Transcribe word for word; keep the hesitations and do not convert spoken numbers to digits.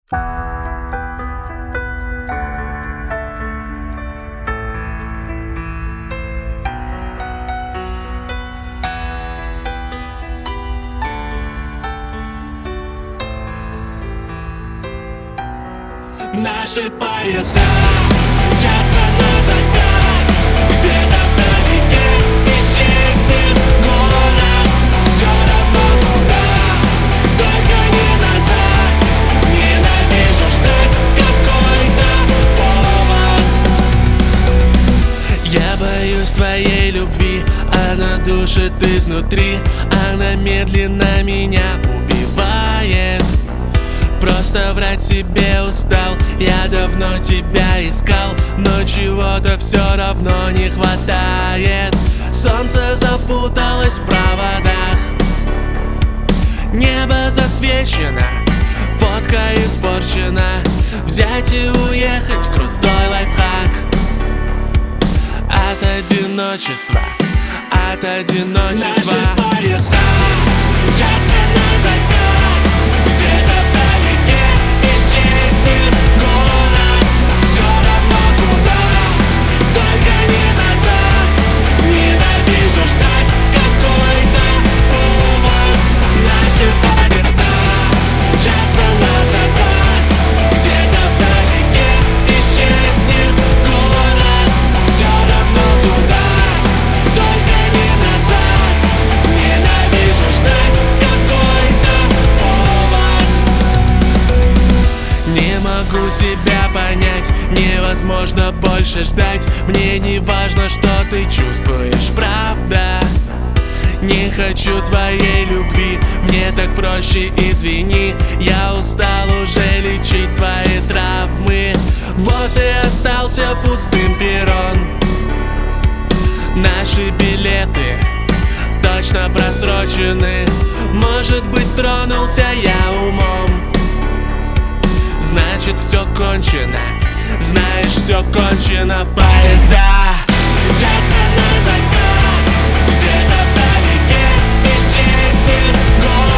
Наши поезда мчатся на закат, где-то вдалеке исчезнет город. Все равно куда, только не назад. Ненавижу ждать какой-то повод. Я боюсь твоей любви, она душит изнутри, она медленно меня убивает. Просто врать себе устал, я давно тебя искал, но чего-то все равно не хватает. Солнце запуталось в проводах, небо засвечено, фотка испорчена. Взять и уехать — крутой лайфхак. От одиночества, от одиночества. Наши поезда мчатся на закат, где-то вдалеке исчезнет город. Все равно куда, только не назад. Ненавижу ждать какой-то повод. Наши поезда мчатся на закат, где-то вдалеке исчезнет город. Все равно куда, только не назад. Ненавижу ждать какой-то повод. Не могу себя понять, невозможно больше ждать. Мне не важно, что ты чувствуешь, правда. Не хочу твоей любви, мне так проще, извини. Я устал уже лечить твои травмы. Вот и остался пустым перрон. Наши билеты точно просрочены. Может быть, тронулся я умом, значит, все кончено. Знаешь, все кончено. Поезда Мчатся на закат, где-то вдалеке исчезнет город.